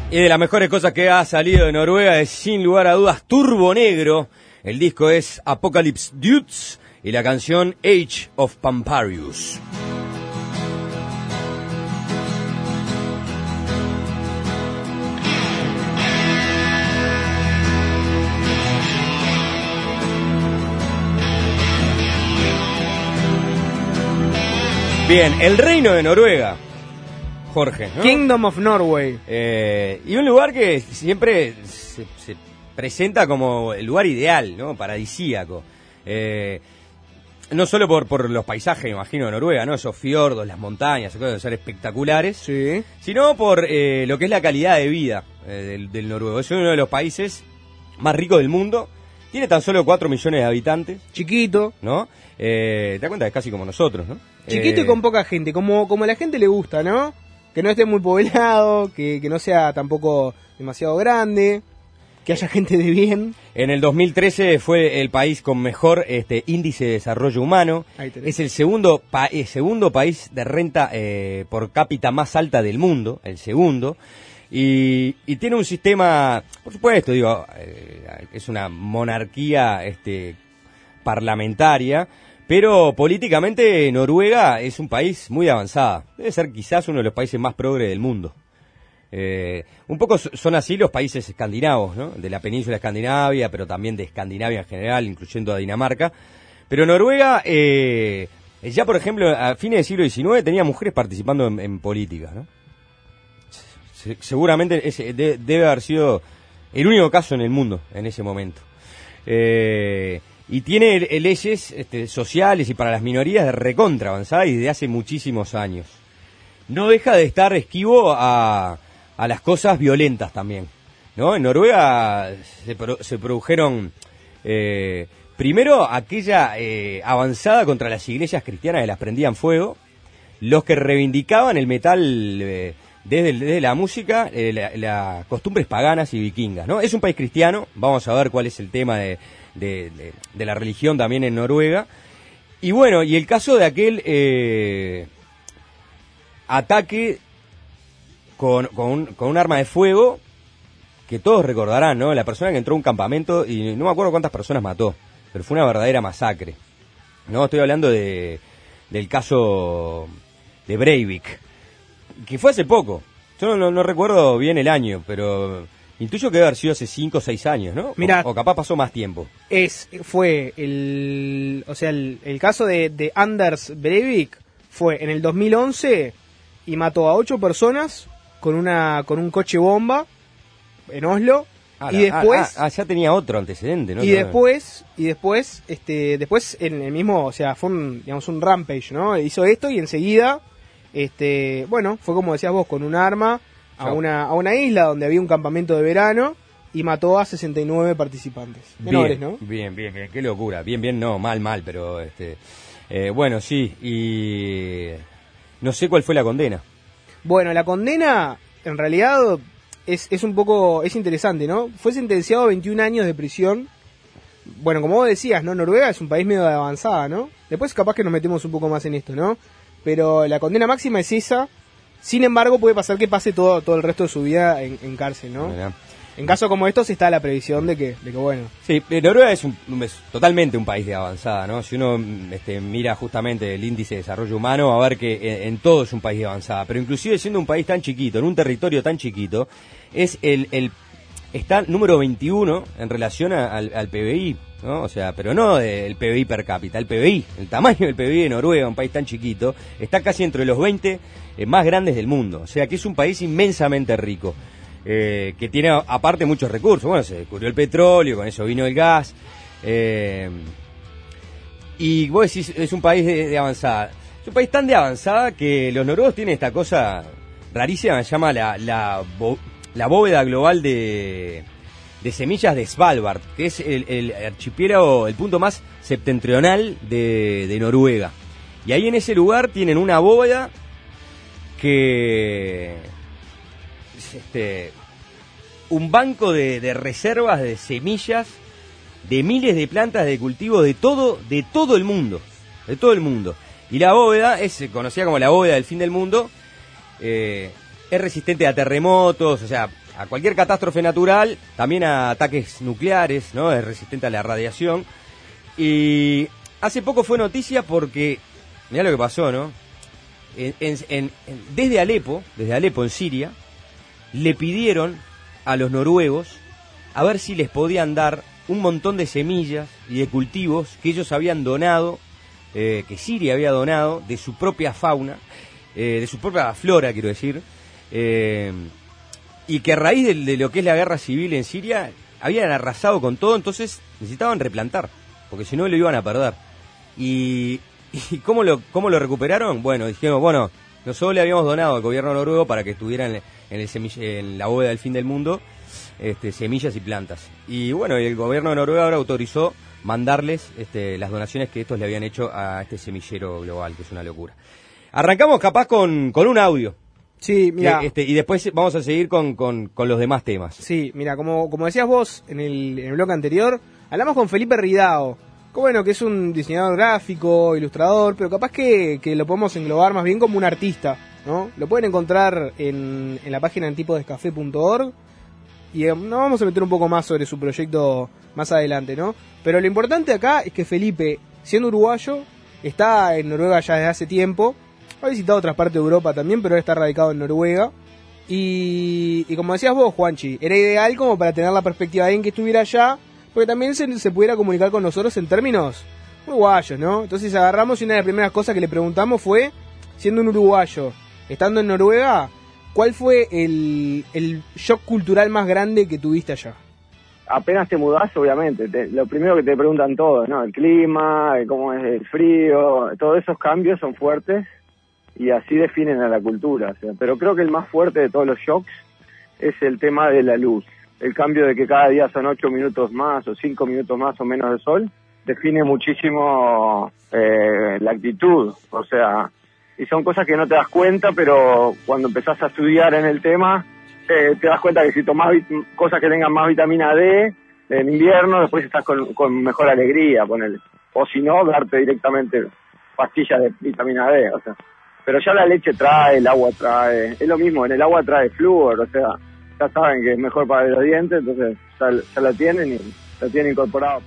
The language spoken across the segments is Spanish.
Y de las mejores cosas que ha salido de Noruega es sin lugar a dudas Turbo Negro. El disco es Apocalypse Dudes y la canción Age of Pamparius. Bien, el reino de Noruega, Jorge, ¿no? Kingdom of Norway. Y un lugar que siempre se presenta como el lugar ideal, ¿no? Paradisíaco. No solo por los paisajes, me imagino, de Noruega, ¿no? Esos fiordos, las montañas, cosas deben ser espectaculares. Sí. Sino por lo que es la calidad de vida del noruego. Es uno de los países más ricos del mundo. Tiene tan solo 4 millones de habitantes. Chiquito. ¿No? Te das cuenta que es casi como nosotros, ¿no? Chiquito y con poca gente, como a la gente le gusta, ¿no? Que no esté muy poblado, que no sea tampoco demasiado grande, que haya gente de bien. En el 2013 fue el país con mejor índice de desarrollo humano. Es el segundo país de renta por cápita más alta del mundo, el segundo. Y tiene un sistema, por supuesto, digo, es una monarquía parlamentaria, pero políticamente Noruega es un país muy avanzado. Debe ser quizás uno de los países más progres del mundo. Un poco son así los países escandinavos, ¿no? De la península escandinavia, pero también de Escandinavia en general, incluyendo a Dinamarca. Pero Noruega, ya por ejemplo, a fines del siglo XIX tenía mujeres participando en política, ¿no? Seguramente ese debe haber sido el único caso en el mundo en ese momento. Y tiene leyes sociales y para las minorías de recontra avanzada y desde hace muchísimos años. No deja de estar esquivo a las cosas violentas también, ¿no? En Noruega se produjeron primero aquella avanzada contra las iglesias cristianas que las prendían fuego, los que reivindicaban el metal desde la música, las costumbres paganas y vikingas, ¿no? Es un país cristiano, vamos a ver cuál es el tema de la religión también en Noruega. Y bueno, y el caso de aquel ataque con un arma de fuego que todos recordarán, ¿no? La persona que entró a un campamento y no me acuerdo cuántas personas mató, pero fue una verdadera masacre, ¿no? Estoy hablando del caso de Breivik, que fue hace poco. Yo no recuerdo bien el año, pero intuyo que debe haber sido hace 5 o 6 años, ¿no? Mirá, o capaz pasó más tiempo. Fue el caso de Anders Breivik fue en el 2011 y mató a 8 personas con un coche bomba en Oslo. Y después ya tenía otro antecedente, ¿no? Y después en el mismo, o sea, fue un rampage, ¿no? Hizo esto y enseguida bueno, fue como decías vos, con un arma a una isla donde había un campamento de verano y mató a 69 participantes. Menores, ¿no? Bien, qué locura. Bien, no, mal, pero bueno, sí, y no sé cuál fue la condena. Bueno, la condena en realidad es un poco, es interesante, ¿no? Fue sentenciado a 21 años de prisión. Bueno, como vos decías, ¿no? Noruega es un país medio de avanzada, ¿no? Después capaz que nos metemos un poco más en esto, ¿no? Pero la condena máxima es esa. Sin embargo, puede pasar que pase todo el resto de su vida en cárcel, ¿no? Mirá. En casos como estos está la previsión de que bueno. Sí, Noruega es totalmente un país de avanzada, ¿no? Si uno mira justamente el índice de desarrollo humano, va a ver que en todo es un país de avanzada. Pero inclusive siendo un país tan chiquito, en un territorio tan chiquito, es está número 21 en relación al PBI, ¿no? O sea, pero no el PBI per cápita, el PBI, el tamaño del PBI de Noruega, un país tan chiquito, está casi entre los 20 más grandes del mundo. O sea, que es un país inmensamente rico, que tiene aparte muchos recursos. Bueno, se descubrió el petróleo, con eso vino el gas. Y vos decís, es un país de avanzada. Es un país tan de avanzada que los noruegos tienen esta cosa rarísima, se llama la bóveda global de semillas de Svalbard, que es el archipiélago, el punto más septentrional de Noruega. Y ahí en ese lugar tienen una bóveda que es un banco de reservas de semillas de miles de plantas de cultivo de todo el mundo, Y la bóveda es conocida como la bóveda del fin del mundo. Es resistente a terremotos, o sea, a cualquier catástrofe natural, también a ataques nucleares, ¿no? Es resistente a la radiación. Y hace poco fue noticia porque, mirá lo que pasó, ¿no? Desde Alepo, en Siria, le pidieron a los noruegos a ver si les podían dar un montón de semillas y de cultivos que ellos habían donado, que Siria había donado, de su propia fauna, de su propia flora, quiero decir, y que a raíz de lo que es la guerra civil en Siria, habían arrasado con todo, entonces necesitaban replantar, porque si no lo iban a perder. ¿Y cómo lo recuperaron? Bueno, dijeron, bueno, nosotros le habíamos donado al gobierno noruego para que estuvieran en la bóveda del fin del mundo, semillas y plantas. Y bueno, el gobierno de Noruega ahora autorizó mandarles las donaciones que estos le habían hecho a este semillero global, que es una locura. Arrancamos capaz con un audio. Sí, mira. Y después vamos a seguir con los demás temas. Sí, mira, como decías vos en el bloque anterior, hablamos con Felipe Ridao, que bueno, que es un diseñador gráfico, ilustrador, pero capaz que lo podemos englobar más bien como un artista, ¿no? Lo pueden encontrar en la página antípodescafé.org. Y nos vamos a meter un poco más sobre su proyecto más adelante, ¿no? Pero lo importante acá es que Felipe, siendo uruguayo, está en Noruega ya desde hace tiempo. Ha visitado otras partes de Europa también, pero ahora está radicado en Noruega. Y como decías vos, Juanchi, era ideal como para tener la perspectiva de alguien que estuviera allá, porque también se pudiera comunicar con nosotros en términos uruguayos, ¿no? Entonces agarramos y una de las primeras cosas que le preguntamos fue, siendo un uruguayo, estando en Noruega, ¿cuál fue el shock cultural más grande que tuviste allá? Apenas te mudás, obviamente, lo primero que te preguntan todos, ¿no? El clima, cómo es el frío, todos esos cambios son fuertes y así definen a la cultura. O sea, pero creo que el más fuerte de todos los shocks es el tema de la luz. El cambio de que cada día son 8 minutos más o 5 minutos más o menos de sol define muchísimo la actitud, o sea, y son cosas que no te das cuenta, pero cuando empezás a estudiar en el tema, te das cuenta que si tomás cosas que tengan más vitamina D en invierno, después estás con mejor alegría, ponele. O si no, darte directamente pastillas de vitamina D, o sea. Pero ya la leche trae, el agua trae, es lo mismo, en el agua trae flúor, o sea, ya saben que es mejor para los dientes, entonces ya la tienen y la tienen incorporado.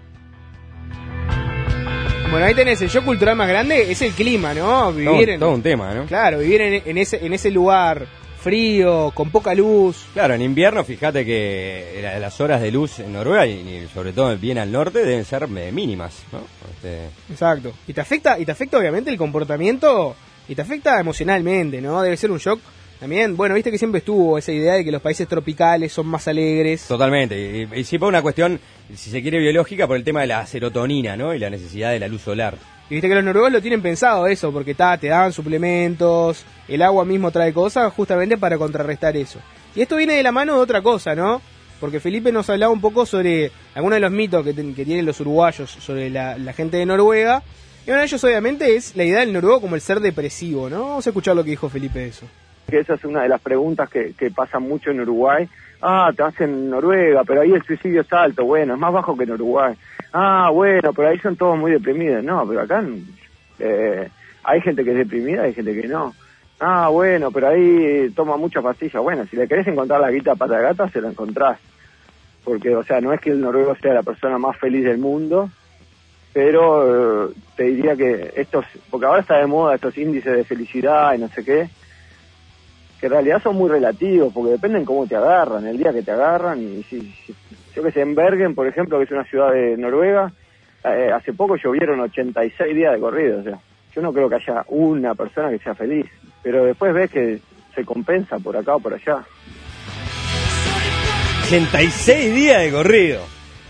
Bueno, ahí tenés el shock cultural más grande, es el clima, ¿no? Vivir todo un tema, ¿no? Claro, vivir en ese lugar frío, con poca luz. Claro, en invierno, fíjate que las horas de luz en Noruega, y sobre todo bien al norte, deben ser mínimas, ¿no? Exacto. Y te afecta obviamente el comportamiento, y te afecta emocionalmente, ¿no? Debe ser un shock también. Bueno, viste que siempre estuvo esa idea de que los países tropicales son más alegres. Totalmente, y sí por una cuestión, si se quiere, biológica, por el tema de la serotonina, ¿no? Y la necesidad de la luz solar. Y viste que los noruegos lo tienen pensado eso, porque te dan suplementos, el agua mismo trae cosas justamente para contrarrestar eso. Y esto viene de la mano de otra cosa, ¿no? Porque Felipe nos hablaba un poco sobre algunos de los mitos que tienen los uruguayos sobre la gente de Noruega. Y uno de ellos obviamente es la idea del noruego como el ser depresivo, ¿no? Vamos a escuchar lo que dijo Felipe de eso. Que esa es una de las preguntas que pasa mucho en Uruguay. Te vas en Noruega, pero ahí el suicidio es alto. Bueno, es más bajo que en Uruguay. Bueno, pero ahí son todos muy deprimidos. No, pero acá hay gente que es deprimida, hay gente que no. Bueno, pero ahí toma muchas pastillas. Bueno, si le querés encontrar la guita pata de gata, se la encontrás. Porque, o sea, no es que el noruego sea la persona más feliz del mundo, pero te diría que porque ahora está de moda estos índices de felicidad y no sé qué, que en realidad son muy relativos, porque dependen cómo te agarran, el día que te agarran, y si yo que sé, en Bergen, por ejemplo, que es una ciudad de Noruega, hace poco llovieron 86 días de corrido, o sea, yo no creo que haya una persona que sea feliz, pero después ves que se compensa por acá o por allá. 86 días de corrido.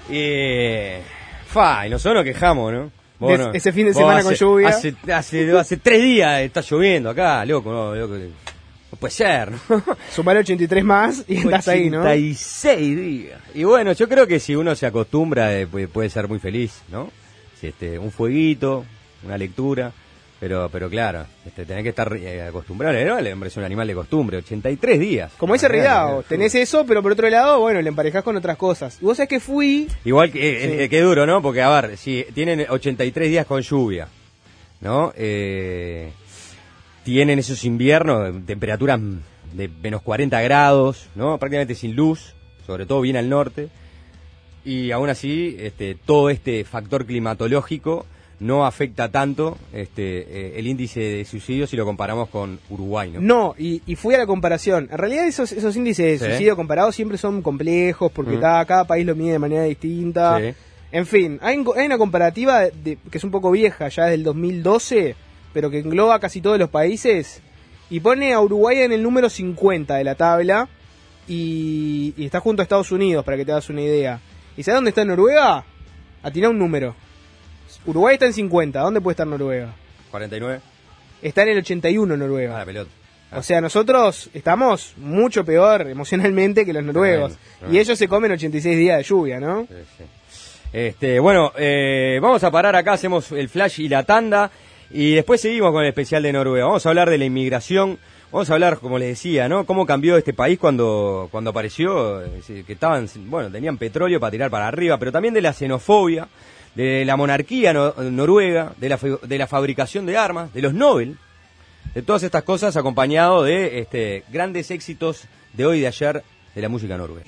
Y nosotros nos quejamos, ¿no? Bueno, ese fin de semana con lluvia. Hace 3 días está lloviendo acá, loco. No puede ser, ¿no? Sumar 83 más y estás ahí, ¿no? 86 días. Y bueno, yo creo que si uno se acostumbra, puede ser muy feliz, ¿no? Un fueguito, una lectura, pero claro, tenés que estar acostumbrado, ¿no? El hombre es un animal de costumbre, 83 días. Como dice Ridao, tenés eso, pero por otro lado, bueno, le emparejás con otras cosas. Y vos sabés que fui... Igual que, qué duro, ¿no? Porque, a ver, si tienen 83 días con lluvia, ¿no? Tienen esos inviernos, temperaturas de menos 40 grados, ¿no? Prácticamente sin luz, sobre todo bien al norte. Y aún así, todo este factor climatológico no afecta tanto el índice de suicidio si lo comparamos con Uruguay, ¿no? No, y fui a la comparación. En realidad esos índices de suicidio comparados siempre son complejos porque cada país lo mide de manera distinta. Sí. En fin, hay una comparativa que es un poco vieja, ya del 2012, pero que engloba casi todos los países y pone a Uruguay en el número 50 de la tabla y está junto a Estados Unidos, para que te hagas una idea. ¿Y sabes dónde está Noruega? Atina un número. Uruguay está en 50, ¿dónde puede estar Noruega? 49. Está en el 81 Noruega. Ah, la pelota. O sea, nosotros estamos mucho peor emocionalmente que los noruegos. Y ellos se comen 86 días de lluvia, ¿no? Sí, sí. Bueno, vamos a parar acá, hacemos el flash y la tanda. Y después seguimos con el especial de Noruega. Vamos a hablar de la inmigración. Vamos a hablar, como les decía, ¿no? Cómo cambió este país cuando apareció, que tenían petróleo para tirar para arriba, pero también de la xenofobia, de la monarquía noruega, de la fabricación de armas, de los Nobel, de todas estas cosas, acompañado de grandes éxitos de hoy y de ayer de la música noruega.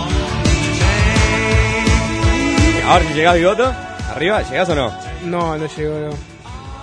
A ver si llegás, Bigoto. ¿Arriba? ¿Llegás o no? No llego, no.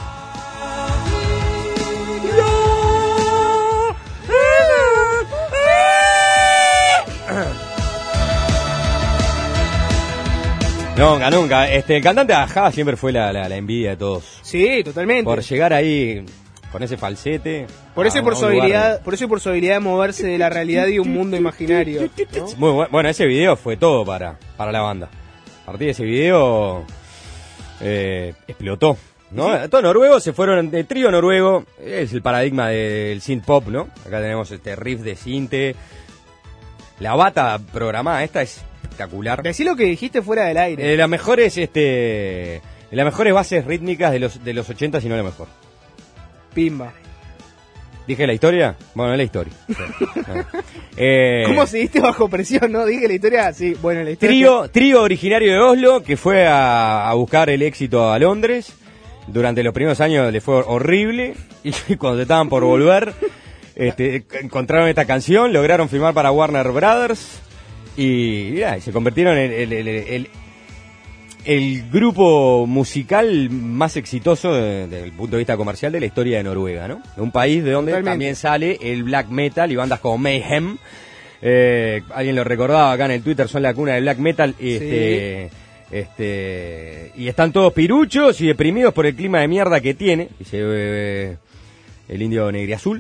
Nunca. El cantante de Ajá siempre fue la envidia de todos. Sí, totalmente. Por llegar ahí con ese falsete. Por eso y por su habilidad de moverse de la realidad y un mundo imaginario, ¿no? Muy bueno, ese video fue todo para la banda. A partir de ese video explotó, ¿no? ¿Sí? Todos noruegos se fueron, el trío noruego es el paradigma del synth pop, ¿no? Acá tenemos este riff de sinte. La bata programada esta es espectacular. Decí lo que dijiste fuera del aire. Las mejores bases rítmicas de los 80, si no la mejor. Pimba. ¿Dije la historia? Bueno, es la historia. ¿Cómo seguiste bajo presión, no? Dije la historia, sí, bueno, la historia. Trío originario de Oslo, que fue a buscar el éxito a Londres. Durante los primeros años le fue horrible. Y cuando estaban por volver, encontraron esta canción, lograron firmar para Warner Brothers. Y se convirtieron en el grupo musical más exitoso desde el punto de vista comercial de la historia de Noruega, ¿no? Un país de donde también sale el black metal y bandas como Mayhem. Alguien lo recordaba acá en el Twitter, son la cuna del black metal. Y están todos piruchos y deprimidos por el clima de mierda que tiene, dice el indio negriazul.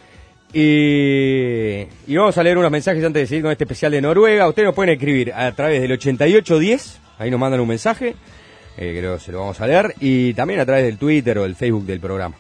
Y vamos a leer unos mensajes antes de seguir con este especial de Noruega. Ustedes nos pueden escribir a través del 8810, ahí nos mandan un mensaje, creo que se lo vamos a leer, y también a través del Twitter o del Facebook del programa.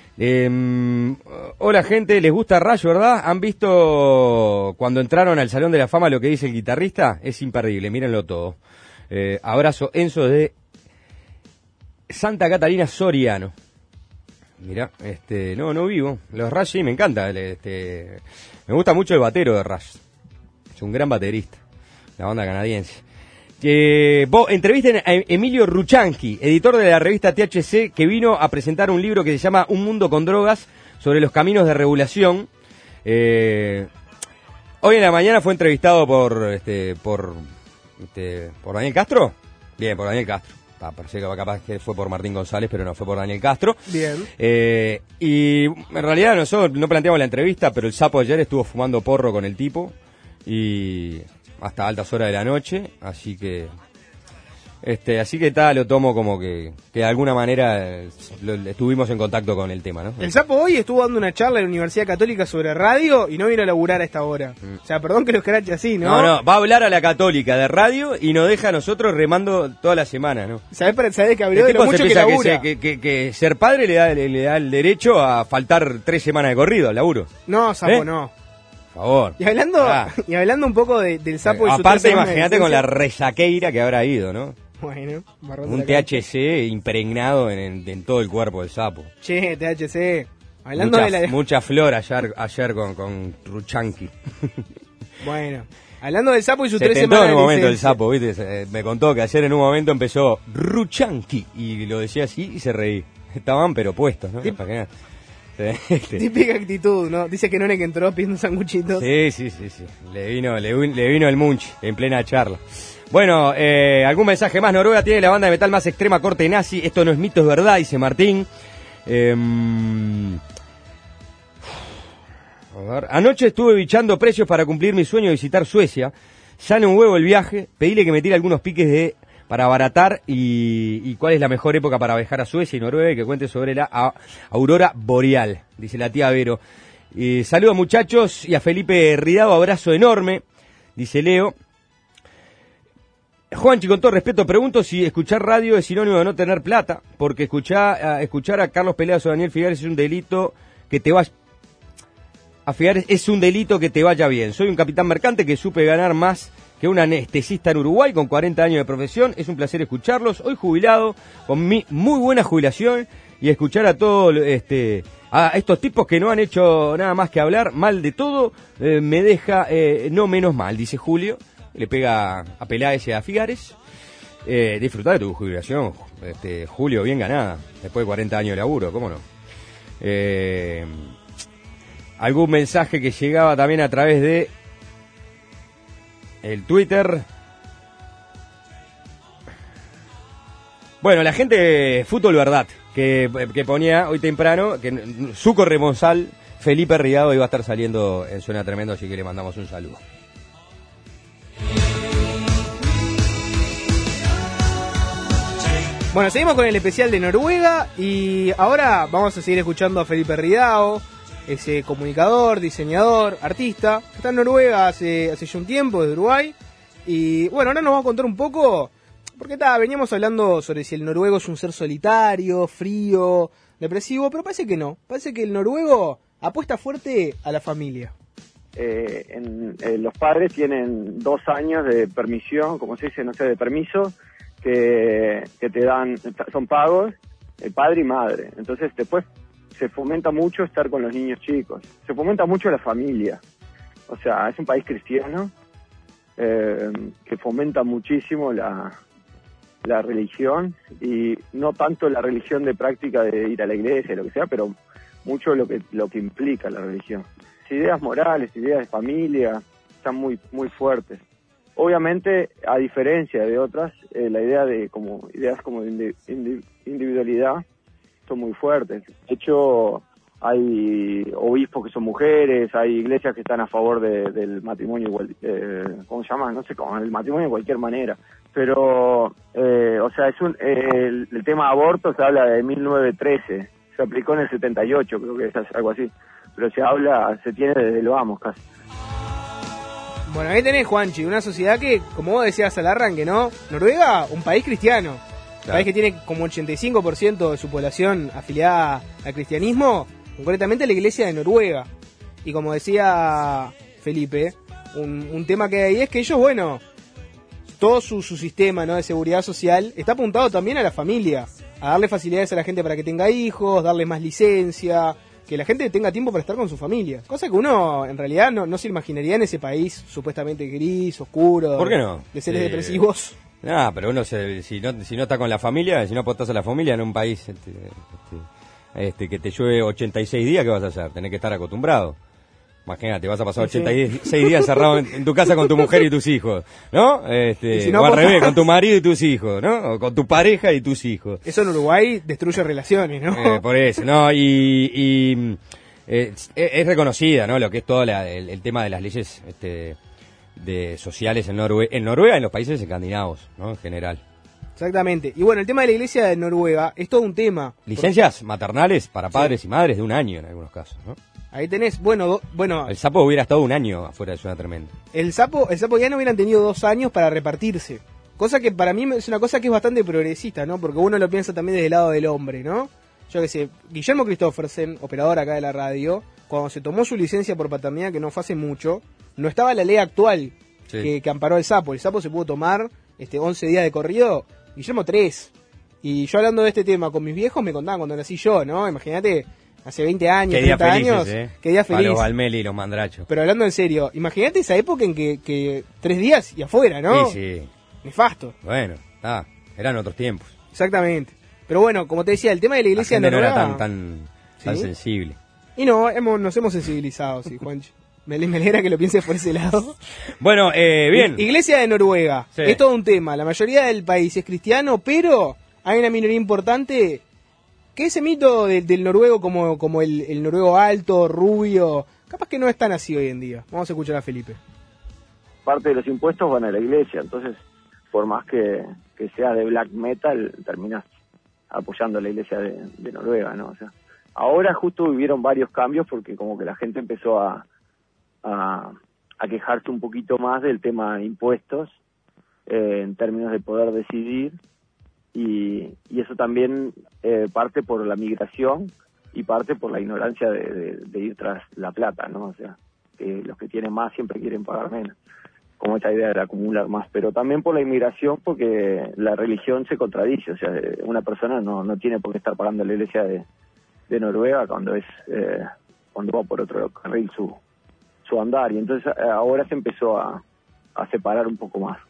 Hola gente, ¿les gusta Rush, verdad? ¿Han visto cuando entraron al Salón de la Fama lo que dice el guitarrista? Es imperdible, mírenlo todo. Abrazo, Enzo, de Santa Catarina, Soriano. Mirá, no vivo. Los Rush sí, me encanta. Me gusta mucho el batero de Rush. Es un gran baterista. La banda canadiense. Entrevisten a Emilio Ruchansky, editor de la revista THC, que vino a presentar un libro que se llama Un mundo con drogas, sobre los caminos de regulación. Hoy en la mañana fue entrevistado por Daniel Castro. Bien, por Daniel Castro. Parecía que capaz que fue por Martín González, pero no, fue por Daniel Castro. Bien. Y en realidad nosotros no planteamos la entrevista, pero el Sapo ayer estuvo fumando porro con el tipo y hasta altas horas de la noche, así que lo tomo como que de alguna manera estuvimos en contacto con el tema, ¿no? El Sapo hoy estuvo dando una charla en la Universidad Católica sobre radio y no vino a laburar a esta hora. O sea, perdón que lo escrache así, ¿no? No, va a hablar a la Católica de radio y nos deja a nosotros remando toda la semana, ¿no? ¿Sabés que habló de lo mucho que labura? Que ser padre le da el derecho a faltar 3 semanas de corrido al laburo. No, Sapo, no. Por favor. Y hablando un poco del Sapo y su aparte, imagínate con la resaqueira que habrá ido, ¿no? Bueno, un THC impregnado en todo el cuerpo del Sapo. Che, THC. Hablando mucha flor ayer con Ruchansky. Bueno, hablando del Sapo y sus 3 semanas en un de momento licencia. el Sapo, ¿viste? Me contó que ayer en un momento empezó Ruchansky y lo decía así y se reí. Estaban pero puestos, ¿no? Típica actitud, ¿no? Dice que no es que entró pidiendo sanguchitos. Sí. Le vino el munch en plena charla. Bueno, algún mensaje más. Noruega tiene la banda de metal más extrema, corte nazi. Esto no es mito, es verdad, dice Martín. A ver. Anoche estuve bichando precios para cumplir mi sueño de visitar Suecia. Sale un huevo el viaje. Pedile que me tire algunos piques para abaratar y cuál es la mejor época para viajar a Suecia y Noruega y que cuente sobre la aurora boreal, dice la tía Vero. Saludos muchachos y a Felipe Ridado, abrazo enorme, dice Leo. Juanchi, con todo respeto, pregunto si escuchar radio es sinónimo de no tener plata, porque escuchar a Carlos Peleas o Daniel Figueres es un delito que te vaya bien. Soy un capitán mercante que supe ganar más que un anestesista en Uruguay con 40 años de profesión. Es un placer escucharlos. Hoy jubilado, con mi muy buena jubilación, y escuchar a todos a estos tipos que no han hecho nada más que hablar mal de todo, me deja no menos mal, dice Julio. Le pega a Peláez y a Figares. Disfrutá de tu jubilación, Julio, bien ganada, después de 40 años de laburo, ¿cómo no? Algún mensaje que llegaba también a través de el Twitter. Bueno, la gente de Fútbol Verdad, que ponía hoy temprano que su corresponsal Felipe Ridado iba a estar saliendo en Suena Tremendo, así que le mandamos un saludo. Bueno, seguimos con el especial de Noruega y ahora vamos a seguir escuchando a Felipe Ridao, ese comunicador, diseñador, artista, que está en Noruega hace ya un tiempo, desde Uruguay. Y bueno, ahora nos va a contar un poco, porque veníamos hablando sobre si el noruego es un ser solitario, frío, depresivo, pero parece que no. Parece que el noruego apuesta fuerte a la familia. Los padres tienen 2 años de permisión, como se dice, no sé, de permiso, que te dan, son pagos, padre y madre. Entonces después se fomenta mucho estar con los niños chicos, se fomenta mucho la familia. O sea, es un país cristiano que fomenta muchísimo la religión, y no tanto la religión de práctica de ir a la iglesia, lo que sea, pero mucho lo que implica la religión. Ideas morales, ideas de familia, están muy fuertes. Obviamente, a diferencia de otras, la idea de ideas como de individualidad son muy fuertes. De hecho, hay obispos que son mujeres, hay iglesias que están a favor del matrimonio igual, ¿cómo se llama? No sé cómo, el matrimonio de cualquier manera. Pero, o sea, el tema aborto se habla de 1913, se aplicó en el 78, creo que es algo así. Pero se tiene desde lo vamos casi. Bueno, ahí tenés, Juanchi, una sociedad que, como vos decías al arranque, ¿no? Noruega, un país cristiano. Un país que tiene como 85% de su población afiliada al cristianismo, concretamente la iglesia de Noruega. Y como decía Felipe, un tema que hay ahí es que ellos, bueno, todo su sistema, ¿no?, de seguridad social está apuntado también a la familia, a darle facilidades a la gente para que tenga hijos, darle más licencia, que la gente tenga tiempo para estar con su familia. Cosa que uno en realidad no se imaginaría en ese país supuestamente gris, oscuro. ¿Por qué no? De seres depresivos. No, pero uno si no está con la familia, si no apostas a la familia en un país que te llueve 86 días, ¿qué vas a hacer? Tenés que estar acostumbrado. Imagínate, vas a pasar 86 días encerrado en tu casa con tu mujer y tus hijos, ¿no? Si no, o al revés, con tu marido y tus hijos, ¿no? O con tu pareja y tus hijos. Eso en Uruguay destruye relaciones, ¿no? Por eso, ¿no? Y es reconocida, ¿no?, lo que es todo el tema de las leyes de sociales en Noruega y en los países escandinavos, ¿no?, en general. Exactamente. Y bueno, el tema de la iglesia de Noruega es todo un tema. Licencias maternales para padres y madres de 1 año en algunos casos, ¿no? Ahí tenés, bueno. El sapo hubiera estado 1 año afuera de Suena Tremendo. El sapo ya no hubieran tenido 2 años para repartirse. Cosa que para mí es una cosa que es bastante progresista, ¿no? Porque uno lo piensa también desde el lado del hombre, ¿no? Yo qué sé, Guillermo Christoffersen, operador acá de la radio, cuando se tomó su licencia por paternidad, que no fue hace mucho, no estaba la ley actual que amparó el sapo. El sapo se pudo tomar 11 días de corrido, Guillermo 3. Y yo hablando de este tema con mis viejos me contaban cuando nací yo, ¿no? Imagínate, hace 20 años, 30 años, qué día feliz. Para los Valmeli y los Mandrachos. Pero hablando en serio, imagínate esa época en que 3 días y afuera, ¿no? Sí. Nefasto. Bueno, eran otros tiempos. Exactamente. Pero bueno, como te decía, el tema de la iglesia la gente noruega no era tan sensible. Y no, nos hemos sensibilizado, sí, Juanchi. Me alegra que lo pienses por ese lado. Bueno, bien. Iglesia de Noruega, Sí. es todo un tema. La mayoría del país es cristiano, pero hay una minoría importante que ese mito del noruego como el noruego alto, rubio, capaz que no es tan así hoy en día. Vamos a escuchar a Felipe. Parte de los impuestos van a la iglesia, entonces por más que sea de black metal, terminas apoyando a la iglesia de Noruega, ¿no? O sea, ahora justo hubieron varios cambios porque como que la gente empezó a quejarse un poquito más del tema de impuestos en términos de poder decidir y eso también parte por la migración y parte por la ignorancia de ir tras la plata, ¿no? O sea, que los que tienen más siempre quieren pagar menos, como esta idea de acumular más, pero también por la inmigración porque la religión se contradice, o sea, una persona no tiene por qué estar pagando la iglesia de Noruega cuando va por otro carril su andar, y entonces ahora se empezó a separar un poco más.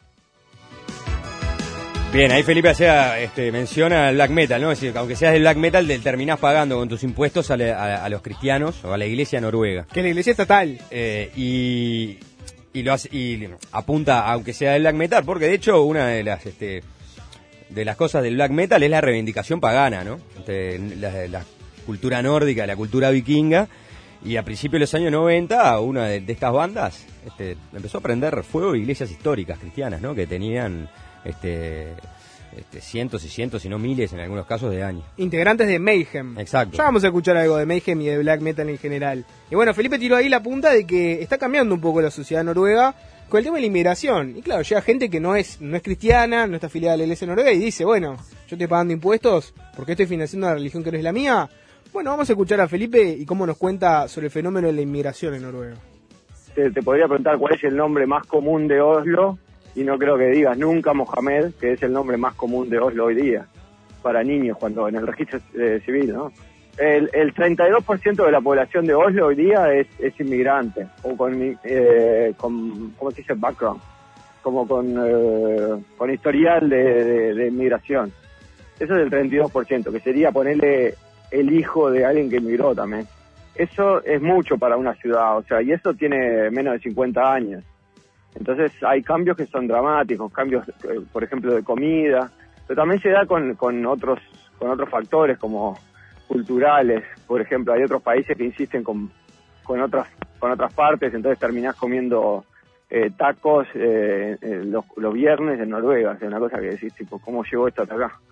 Bien, ahí Felipe menciona el black metal, ¿no? Es decir, aunque seas del black metal, terminás pagando con tus impuestos a los cristianos o a la iglesia noruega. Que es la iglesia estatal. Y apunta, aunque sea del black metal, porque de hecho una de las cosas del black metal es la reivindicación pagana, ¿no? La cultura nórdica, la cultura vikinga. Y a principios de los años 90, una de estas bandas empezó a prender fuego iglesias históricas cristianas, ¿no? Que tenían cientos y cientos, si no miles en algunos casos de años. Integrantes de Mayhem. Exacto. Ya vamos a escuchar algo de Mayhem y de black metal en general. Y bueno, Felipe tiró ahí la punta de que está cambiando un poco la sociedad noruega con el tema de la inmigración. Y claro, llega gente que no es cristiana, no está afiliada a la iglesia noruega y dice, bueno, yo estoy pagando impuestos, ¿por qué estoy financiando una religión que no es la mía? Bueno, vamos a escuchar a Felipe y cómo nos cuenta sobre el fenómeno de la inmigración en Noruega. Te podría preguntar cuál es el nombre más común de Oslo, y no creo que digas nunca Mohamed, que es el nombre más común de Oslo hoy día, para niños, cuando en el registro civil, ¿no? El 32% de la población de Oslo hoy día es inmigrante, o con ¿cómo se dice? Background, como con historial de inmigración. Eso es el 32%, que sería ponerle el hijo de alguien que emigró también. Eso es mucho para una ciudad, o sea, y eso tiene menos de 50 años. Entonces hay cambios que son dramáticos, cambios, por ejemplo, de comida, pero también se da con otros factores como culturales. Por ejemplo, hay otros países que insisten con otras partes, entonces terminás comiendo tacos los viernes en Noruega. Es una cosa que decís, tipo, ¿cómo llegó esto hasta acá?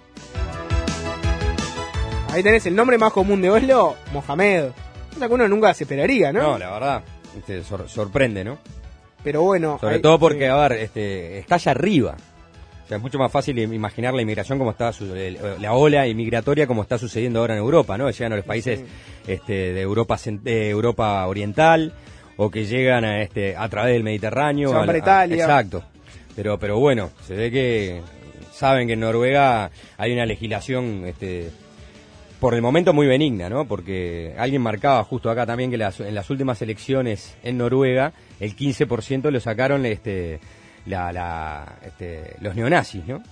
Ahí tenés el nombre más común de Oslo, Mohamed. Cosa que uno nunca se esperaría, ¿no? No, la verdad, sorprende, ¿no? Pero bueno... Sobre todo porque, a ver, está allá arriba. O sea, es mucho más fácil imaginar la inmigración como está, la ola inmigratoria como está sucediendo ahora en Europa, ¿no? Llegan a los países de Europa Oriental, o que llegan a través del Mediterráneo. Se van para Italia. Exacto. Pero bueno, se ve que saben que en Noruega hay una legislación por el momento muy benigna, ¿no? Porque alguien marcaba justo acá también que en las últimas elecciones en Noruega el 15% lo sacaron los neonazis, ¿no?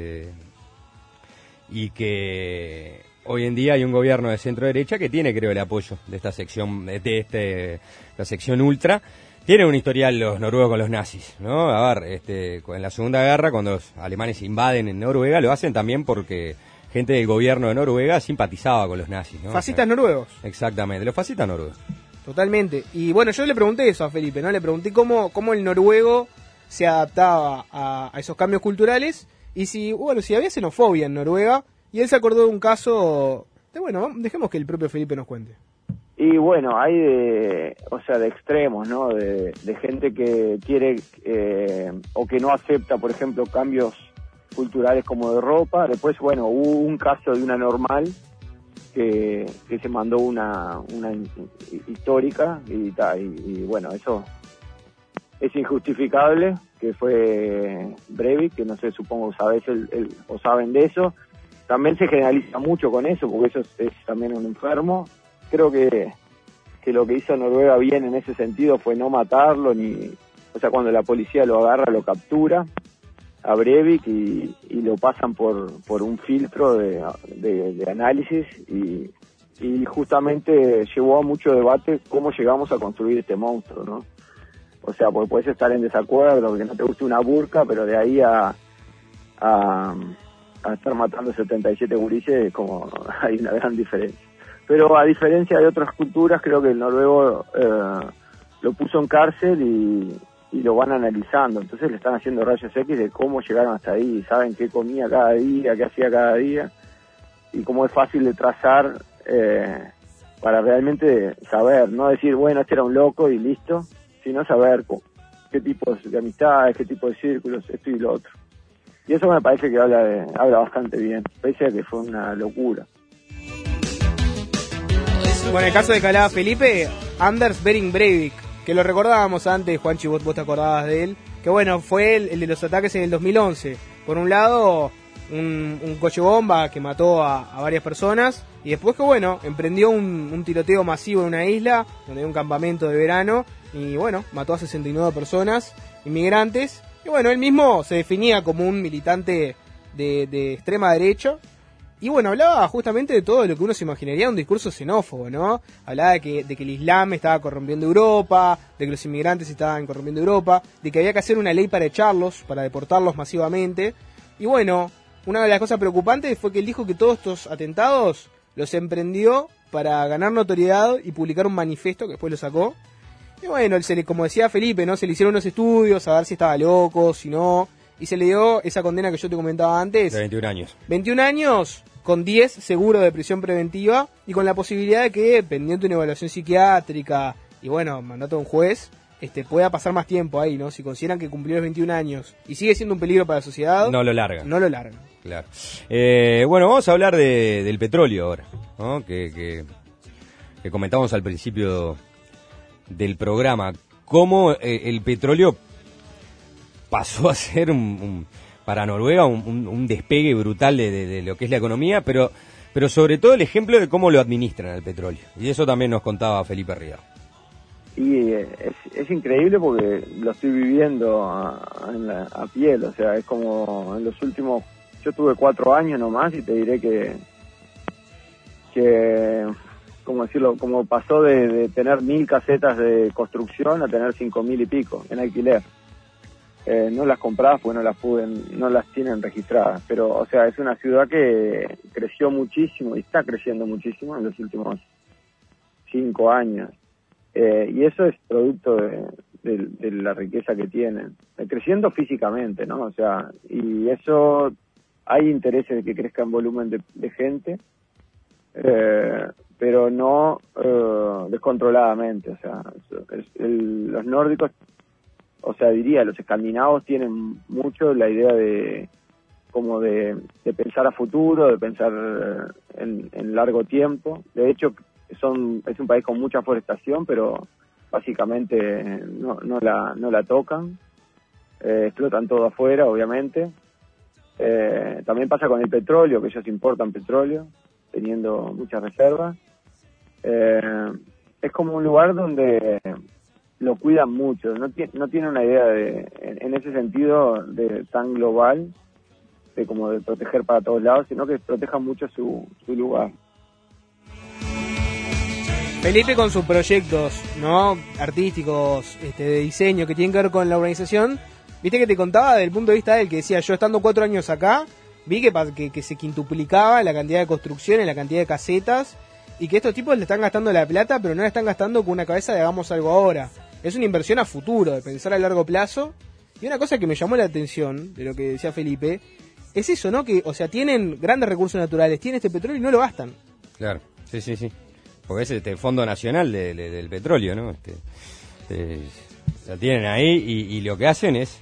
Y que hoy en día hay un gobierno de centro derecha que tiene, creo, el apoyo de esta sección la sección ultra. Tienen un historial los noruegos con los nazis, ¿no? A ver, en la Segunda Guerra, cuando los alemanes invaden en Noruega, lo hacen también porque gente del gobierno de Noruega simpatizaba con los nazis, ¿no? Fascistas noruegos. Exactamente, los fascistas noruegos. Totalmente. Y bueno, yo le pregunté eso a Felipe, ¿no? Le pregunté cómo el noruego se adaptaba a esos cambios culturales y si había xenofobia en Noruega, y él se acordó de un caso dejemos que el propio Felipe nos cuente. Y bueno, hay de extremos, ¿no? De gente que quiere o que no acepta, por ejemplo, cambios culturales como de ropa. Después, hubo un caso de una normal que se mandó una histórica y bueno, eso es injustificable, que fue Breivik, que no sé, supongo sabes o saben de eso. También se generaliza mucho con eso, porque eso es también un enfermo. Creo que lo que hizo Noruega bien en ese sentido fue no matarlo, cuando la policía lo agarra, lo captura a Breivik y lo pasan por un filtro de análisis y y justamente llevó a mucho debate cómo llegamos a construir este monstruo, ¿no? O sea, porque puedes estar en desacuerdo, que no te guste una burka, pero de ahí a estar matando 77 gurises, como hay una gran diferencia. Pero a diferencia de otras culturas, creo que el noruego lo puso en cárcel y lo van analizando. Entonces le están haciendo rayos X de cómo llegaron hasta ahí, saben qué comía cada día, qué hacía cada día, y cómo es fácil de trazar para realmente saber, no decir, bueno, este era un loco y listo, sino saber qué tipos de amistades, qué tipo de círculos, esto y lo otro. Y eso me parece que habla bastante bien, pese a que fue una locura. Bueno, en el caso de que hablaba Felipe, Anders Behring Breivik, que lo recordábamos antes, Juanchi, vos te acordabas de él, que bueno, fue el de los ataques en el 2011. Por un lado, un coche bomba que mató a varias personas, y después que bueno, emprendió un tiroteo masivo en una isla, donde hay un campamento de verano, y bueno, mató a 69 personas, inmigrantes, y bueno, él mismo se definía como un militante de extrema derecha. Y bueno, hablaba justamente de todo lo que uno se imaginaría un discurso xenófobo, ¿no? Hablaba de que el Islam estaba corrompiendo Europa, de que los inmigrantes estaban corrompiendo Europa, de que había que hacer una ley para echarlos, para deportarlos masivamente. Y bueno, una de las cosas preocupantes fue que él dijo que todos estos atentados los emprendió para ganar notoriedad y publicar un manifiesto que después lo sacó. Y bueno, como decía Felipe, ¿no? Se le hicieron unos estudios a ver si estaba loco, si no, y se le dio esa condena que yo te comentaba antes. De 21 años. 21 años... con 10 seguros de prisión preventiva y con la posibilidad de que, pendiente de una evaluación psiquiátrica y bueno, mandato de un juez, pueda pasar más tiempo ahí, ¿no? Si consideran que cumplió los 21 años y sigue siendo un peligro para la sociedad, no lo largan. No lo largan. Claro. Bueno, vamos a hablar del petróleo ahora, ¿no? Que comentábamos al principio del programa. Cómo el petróleo pasó a ser para Noruega un despegue brutal de lo que es la economía, pero sobre todo el ejemplo de cómo lo administran el petróleo. Y eso también nos contaba Felipe Río. Y es increíble porque lo estoy viviendo a piel, o sea, es como en los últimos, yo tuve 4 años nomás y te diré que ¿cómo decirlo? Como pasó de tener 1000 casetas de construcción a tener 5000 y pico en alquiler. No las compraba porque no las tienen registradas, pero o sea, es una ciudad que creció muchísimo y está creciendo muchísimo en los últimos 5 años, y eso es producto de la riqueza que tienen, creciendo físicamente, ¿no? O sea, y eso, hay intereses de que crezca en volumen de gente, pero no descontroladamente, o sea, los nórdicos, o sea, diría, los escandinavos tienen mucho la idea de pensar a futuro, de pensar en largo tiempo. De hecho, es un país con mucha forestación, pero básicamente no la tocan. Explotan todo afuera, obviamente. También pasa con el petróleo, que ellos importan petróleo, teniendo muchas reservas. Es como un lugar donde lo cuidan mucho, no tiene una idea en ese sentido de tan global, de proteger para todos lados, sino que protejan mucho su lugar. Felipe, con sus proyectos, ¿no?, artísticos, de diseño, que tienen que ver con la urbanización, viste que te contaba desde el punto de vista de él, que decía, yo estando 4 años acá, vi que se quintuplicaba la cantidad de construcciones, la cantidad de casetas, y que estos tipos le están gastando la plata, pero no la están gastando con una cabeza de hagamos algo ahora. Es una inversión a futuro, de pensar a largo plazo. Y una cosa que me llamó la atención, de lo que decía Felipe, es eso, ¿no? Que, o sea, tienen grandes recursos naturales, tienen este petróleo y no lo gastan. Claro, sí. Porque es el Fondo Nacional del Petróleo, ¿no? Lo tienen ahí y lo que hacen es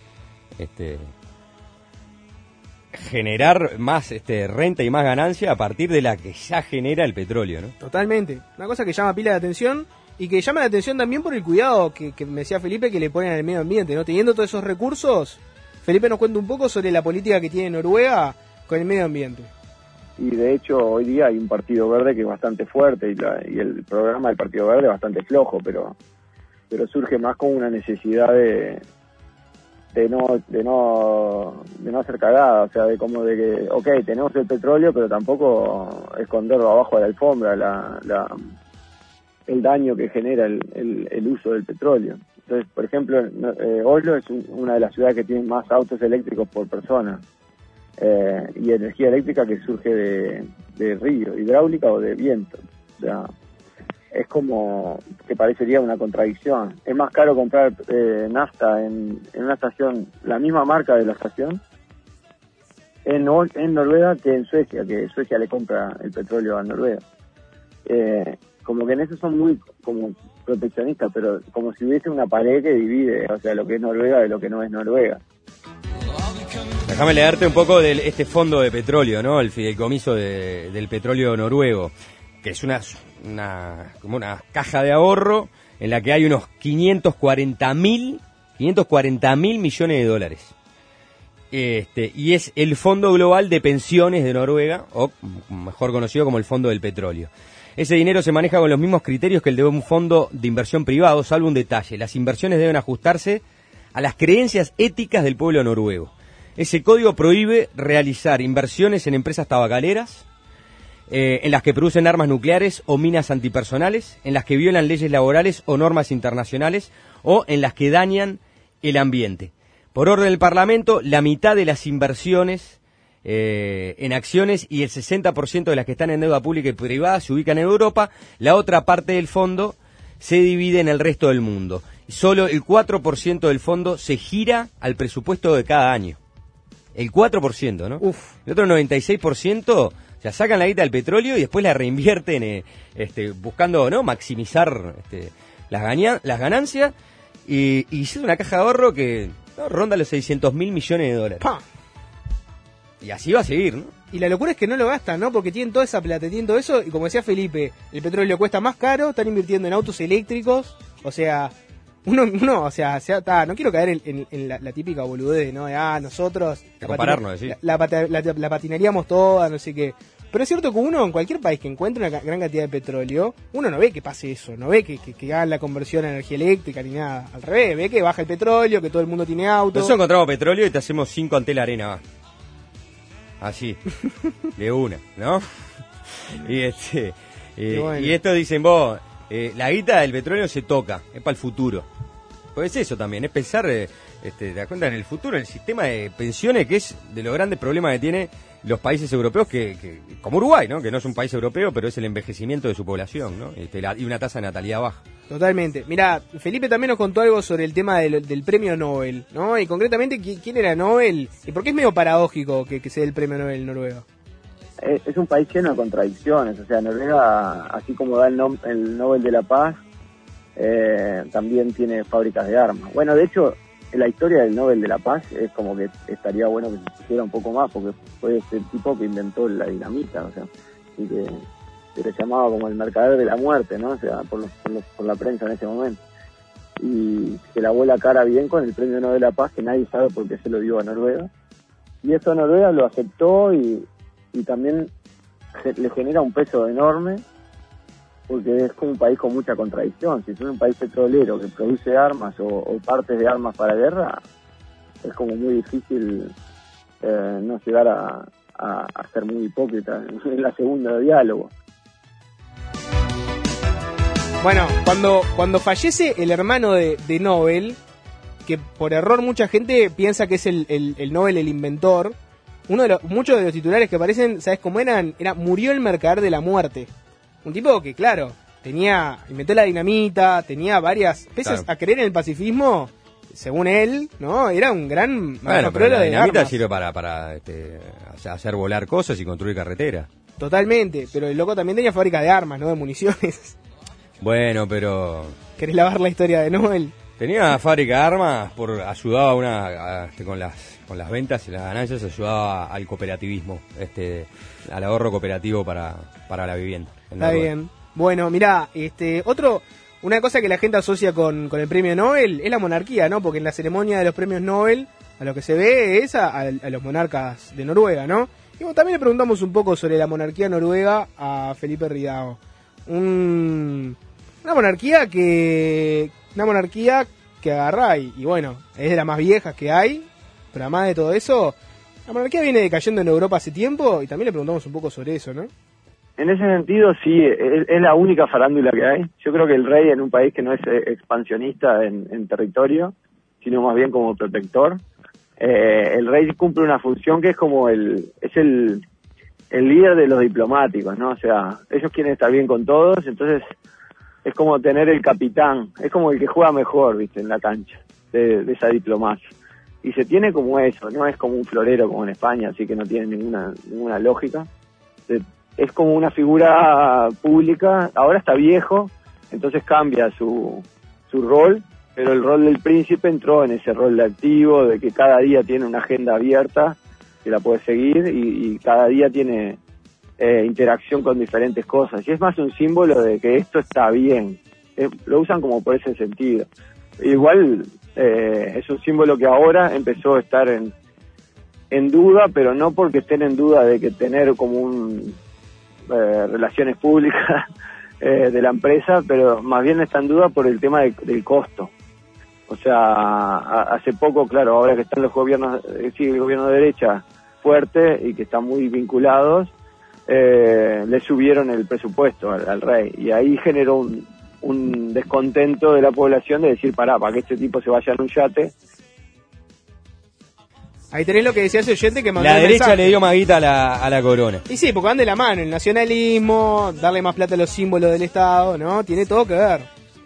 generar más renta y más ganancia a partir de la que ya genera el petróleo, ¿no? Totalmente. Una cosa que llama pila de atención. Y que llama la atención también por el cuidado que me decía Felipe que le ponen al medio ambiente, ¿no? Teniendo todos esos recursos, Felipe nos cuenta un poco sobre la política que tiene Noruega con el medio ambiente. Y de hecho hoy día hay un Partido Verde que es bastante fuerte y el programa del Partido Verde es bastante flojo, pero surge más como una necesidad de no hacer cagada, o sea, de como de que, okay, tenemos el petróleo, pero tampoco esconderlo abajo de la alfombra, el daño que genera el uso del petróleo. Entonces, por ejemplo, Oslo es una de las ciudades que tiene más autos eléctricos por persona, y energía eléctrica que surge de río, hidráulica o de viento. O sea, es como que parecería una contradicción. Es más caro comprar nafta en una estación, la misma marca de la estación, en Noruega que en Suecia, que Suecia le compra el petróleo a Noruega. Como que en eso son muy como proteccionistas, pero como si hubiese una pared que divide, o sea, lo que es Noruega de lo que no es Noruega. Déjame leerte un poco de este fondo de petróleo, ¿no? El fideicomiso del petróleo noruego, que es como una caja de ahorro en la que hay unos 540 mil millones de dólares. Y es el Fondo Global de Pensiones de Noruega, o mejor conocido como el Fondo del Petróleo. Ese dinero se maneja con los mismos criterios que el de un fondo de inversión privado, salvo un detalle: las inversiones deben ajustarse a las creencias éticas del pueblo noruego. Ese código prohíbe realizar inversiones en empresas tabacaleras, en las que producen armas nucleares o minas antipersonales, en las que violan leyes laborales o normas internacionales, o en las que dañan el ambiente. Por orden del Parlamento, la mitad de las inversiones en acciones y el 60% de las que están en deuda pública y privada se ubican en Europa. La otra parte del fondo se divide en el resto del mundo. Solo el 4% del fondo se gira al presupuesto de cada año. El 4%, ¿no? Uf. El otro 96%, o sea, sacan la guita del petróleo y después la reinvierten buscando, ¿no?, maximizar las ganancias, y es una caja de ahorro que, ¿no?, ronda los 600 mil millones de dólares. ¡Pah! Y así va a seguir, ¿no? Y la locura es que no lo gastan, ¿no? Porque tienen toda esa plata, tienen todo eso, y como decía Felipe, el petróleo cuesta más caro, están invirtiendo en autos eléctricos, o sea, no quiero caer en la típica boludez, ¿no? De, nosotros la patinaríamos toda, no sé qué. Pero es cierto que uno, en cualquier país que encuentre una gran cantidad de petróleo, uno no ve que pase eso, no ve que hagan la conversión a energía eléctrica ni nada. Al revés, ve que baja el petróleo, que todo el mundo tiene autos. Nosotros encontramos petróleo y te hacemos 5 ante la arena, va. Así, de una, ¿no? Y esto dicen vos, la guita del petróleo se toca, es para el futuro. Pues eso también, es pensar, te das cuenta, en el futuro, en el sistema de pensiones, que es de los grandes problemas que tiene los países europeos, que como Uruguay, ¿no? Que no es un país europeo, pero es el envejecimiento de su población, ¿no? Y una tasa de natalidad baja. Totalmente. Mira, Felipe también nos contó algo sobre el tema del premio Nobel, ¿no? Y concretamente, ¿quién era Nobel? ¿Y por qué es medio paradójico que se dé el premio Nobel en Noruega? Es un país lleno de contradicciones, o sea, Noruega, así como da el Nobel de la Paz, también tiene fábricas de armas. Bueno, de hecho, la historia del Nobel de la Paz es como que estaría bueno que se pusiera un poco más, porque fue ese tipo que inventó la dinamita, o sea, y que se le llamaba como el mercader de la muerte, ¿no? O sea, por la prensa en ese momento. Y se lavó la cara bien con el premio Nobel de la Paz, que nadie sabe por qué se lo dio a Noruega. Y eso Noruega lo aceptó y también le genera un peso enorme, porque es como un país con mucha contradicción. Si es un país petrolero que produce armas o partes de armas para guerra, es como muy difícil no llegar a ser muy hipócrita en la segunda de diálogo. Bueno, cuando fallece el hermano de Nobel, que por error mucha gente piensa que es el Nobel el inventor, muchos de los titulares que aparecen, ¿sabes cómo eran? Murió el mercader de la muerte. Un tipo que, claro, inventó la dinamita, tenía varias... Pese a creer en el pacifismo, según él, ¿no? Era un gran... Bueno, pero la dinamita sirve para hacer volar cosas y construir carreteras. Totalmente, pero el loco también tenía fábrica de armas, ¿no? De municiones. Bueno, pero... ¿Querés lavar la historia de Nobel? Tenía fábrica de armas, ayudaba con las ventas y las ganancias, ayudaba al cooperativismo, al ahorro cooperativo para la vivienda. Está bien. Bueno, mirá, una cosa que la gente asocia con el premio Nobel es la monarquía, ¿no? Porque en la ceremonia de los premios Nobel, a lo que se ve es a los monarcas de Noruega, ¿no? Y bueno, también le preguntamos un poco sobre la monarquía noruega a Felipe Ridao. Una monarquía que agarrá y bueno, es de las más viejas que hay, pero además de todo eso, la monarquía viene decayendo en Europa hace tiempo y también le preguntamos un poco sobre eso, ¿no? En ese sentido, sí, es la única farándula que hay. Yo creo que el rey en un país que no es expansionista en territorio, sino más bien como protector, el rey cumple una función que es como el líder de los diplomáticos, ¿no? O sea, ellos quieren estar bien con todos, entonces es como tener el capitán, es como el que juega mejor, ¿viste? En la cancha de esa diplomacia. Y se tiene como eso, no es como un florero como en España, así que no tiene ninguna lógica. Es como una figura pública, ahora está viejo, entonces cambia su rol, pero el rol del príncipe entró en ese rol de activo, de que cada día tiene una agenda abierta, que la puede seguir, y cada día tiene interacción con diferentes cosas. Y es más un símbolo de que esto está bien. Lo usan como por ese sentido. Igual es un símbolo que ahora empezó a estar en duda, pero no porque estén en duda de que tener como relaciones públicas de la empresa, pero más bien está en duda por el tema del costo. O sea, hace poco, claro, ahora que están los gobiernos, el gobierno de derecha fuerte y que están muy vinculados, le subieron el presupuesto al rey, y ahí generó un descontento de la población de decir, para que este tipo se vaya en un yate. Ahí tenés lo que decía ese oyente que mandó La el derecha mensaje. le dio más guita a la corona. Y sí, porque van de la mano, el nacionalismo, darle más plata a los símbolos del Estado, ¿no? Tiene todo que ver.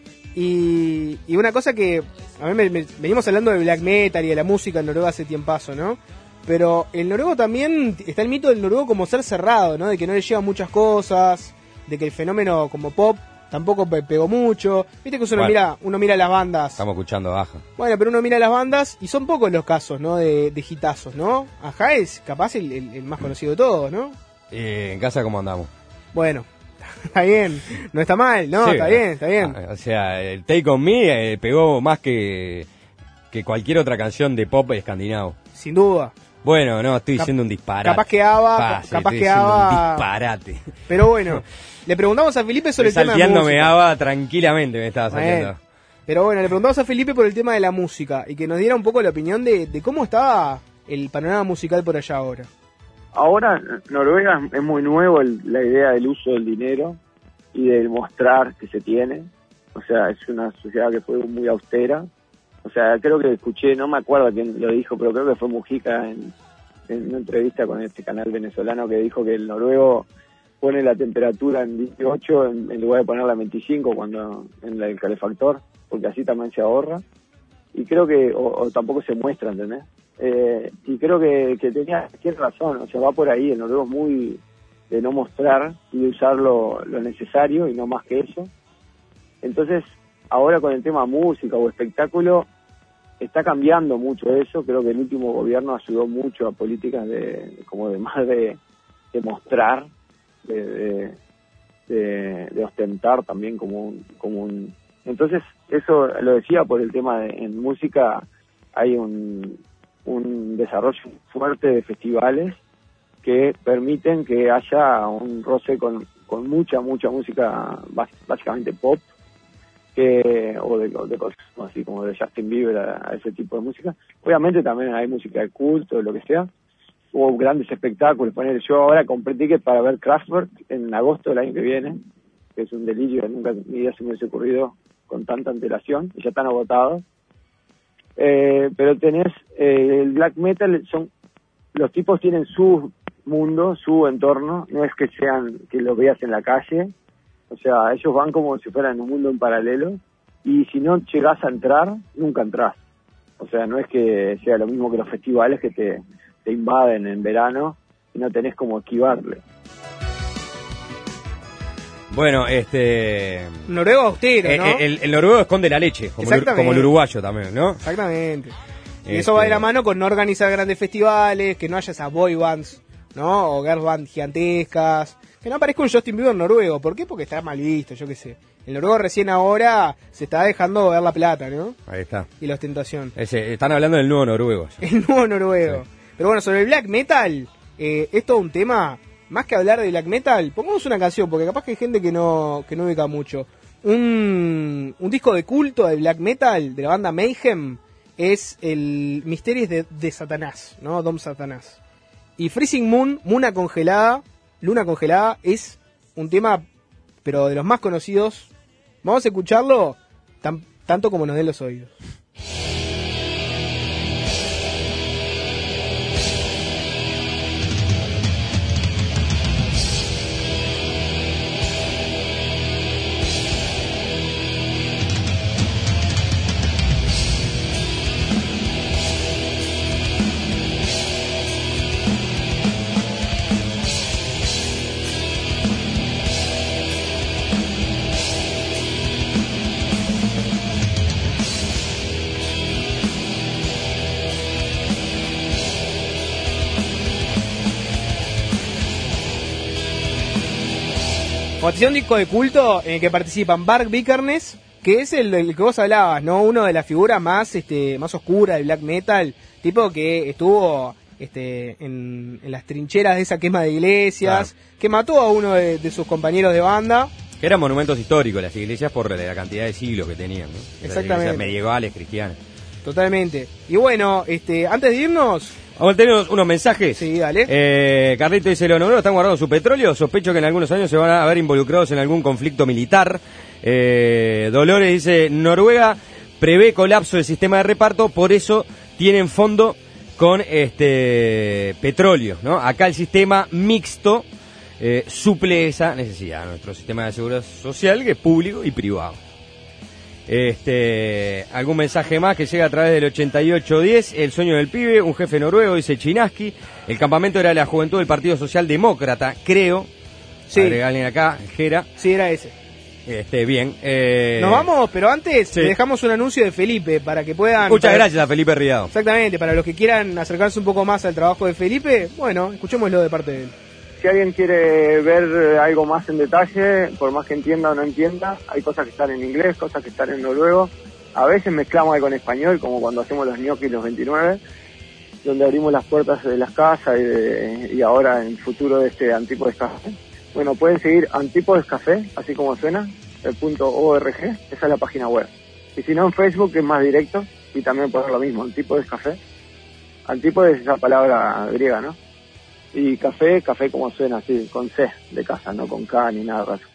Y una cosa que a mí venimos hablando de black metal y de la música en Noruega hace tiempazo, ¿no? Pero el noruego también, está el mito del noruego como ser cerrado, ¿no? De que no le llevan muchas cosas, de que el fenómeno como pop tampoco pegó mucho. Viste que uno mira las bandas. Estamos escuchando baja. Bueno, pero uno mira las bandas y son pocos los casos, ¿no? De hitazos, ¿no? Ajá es capaz el más conocido de todos, ¿no? En casa, ¿cómo andamos? Bueno, está bien, no está mal, ¿no? Sí, está bien, está bien. O sea, el Take On Me pegó más que cualquier otra canción de pop escandinavo. Sin duda. Bueno, no, estoy diciendo un disparate. Capaz que ABBA, Estoy capaz que diciendo ABBA. un disparate. Pero bueno, le preguntamos a Felipe sobre el tema de Salteándome música. ABBA tranquilamente me estaba saliendo. Bueno, pero bueno, le preguntamos a Felipe por el tema de la música y que nos diera un poco la opinión de cómo estaba el panorama musical por allá ahora. Ahora, Noruega es muy nuevo la idea del uso del dinero y del mostrar que se tiene. O sea, es una sociedad que fue muy austera. O sea, creo que escuché, no me acuerdo quién lo dijo, pero creo que fue Mujica en una entrevista con este canal venezolano, que dijo que el noruego pone la temperatura en 18 en lugar de ponerla en 25 cuando en el calefactor, porque así también se ahorra. Y creo que, o tampoco se muestra, ¿entendés? Y creo que tiene razón, o sea, va por ahí. El noruego es muy de no mostrar y de usar lo necesario y no más que eso. Entonces, ahora con el tema música o espectáculo, está cambiando mucho eso. Creo que el último gobierno ayudó mucho a políticas de mostrar, de ostentar también como un. Entonces, eso lo decía por el tema en música hay un desarrollo fuerte de festivales que permiten que haya un roce con mucha música, básicamente pop, o de cosas así como de Justin Bieber a ese tipo de música. Obviamente también hay música de culto, lo que sea. Hubo grandes espectáculos. Yo ahora compré tickets para ver Kraftwerk en agosto del año que viene, que es un delirio, nunca en mi vida se me hubiese ocurrido con tanta antelación, y ya están agotados. Pero tenés el black metal, los tipos tienen su mundo, su entorno, no es que lo veas en la calle. O sea, ellos van como si fueran un mundo en paralelo, y si no llegás a entrar, nunca entrás. O sea, no es que sea lo mismo que los festivales que te invaden en verano y no tenés como esquivarle. Bueno, Noruego austero, ¿no? El noruego esconde la leche, como el uruguayo también, ¿no? Exactamente. Y eso va de la mano con no organizar grandes festivales, que no haya esas boy bands, ¿no? O girl bands gigantescas. Que no aparezca un Justin Bieber noruego. ¿Por qué? Porque está mal visto, yo qué sé. El noruego recién ahora se está dejando ver la plata, ¿no? Ahí está. Y la ostentación. Están hablando del nuevo noruego. El nuevo noruego. Sí. Pero bueno, sobre el black metal, es todo un tema. Más que hablar de black metal, pongamos una canción, porque capaz que hay gente que no ubica mucho. un disco de culto de black metal de la banda Mayhem es el Misterios de Satanás, ¿no? Dom Satanás. Y Freezing Moon, Luna Congelada, es un tema, pero de los más conocidos. Vamos a escucharlo tanto como nos den los oídos. Un disco de culto en el que participan Varg Vikernes, que es el que vos hablabas, ¿no? Uno de las figuras más oscuras del black metal, tipo que estuvo en las trincheras de esa quema de iglesias, claro, que mató a uno de sus compañeros de banda. Que eran monumentos históricos las iglesias por la cantidad de siglos que tenían, ¿no? Exactamente. Iglesias medievales, cristianas. Totalmente. Y bueno, antes de irnos... Vamos a tener unos mensajes. Sí, dale. Carlito dice, los noruegos están guardando su petróleo. Sospecho que en algunos años se van a ver involucrados en algún conflicto militar. Dolores dice, Noruega prevé colapso del sistema de reparto, por eso tienen fondo con petróleo, ¿no? Acá el sistema mixto suple esa necesidad. Nuestro sistema de seguridad social, que es público y privado. Algún mensaje más que llega a través del 8810. El sueño del pibe, un jefe noruego, dice Chinaski. El campamento era la juventud del Partido Socialdemócrata, creo. Sí. Agregalen acá, Jera. Sí, era ese. Bien. Nos vamos, pero antes sí, le dejamos un anuncio de Felipe para que puedan... Muchas gracias a Felipe Ridao. Exactamente, para los que quieran acercarse un poco más al trabajo de Felipe, bueno, escuchémoslo de parte de él. Si alguien quiere ver algo más en detalle, por más que entienda o no entienda, hay cosas que están en inglés, cosas que están en noruego. A veces mezclamos algo en español, como cuando hacemos los ñoquis los 29, donde abrimos las puertas de las casas y ahora en el futuro de Antípodes Café. Bueno, pueden seguir Antípodes Café, así como suena, .org, esa es la página web. Y si no, en Facebook, que es más directo, y también poner lo mismo, Antípodes Café. Antípodes es esa palabra griega, ¿no? Y café como suena, así, con C de casa, no con K ni nada raro.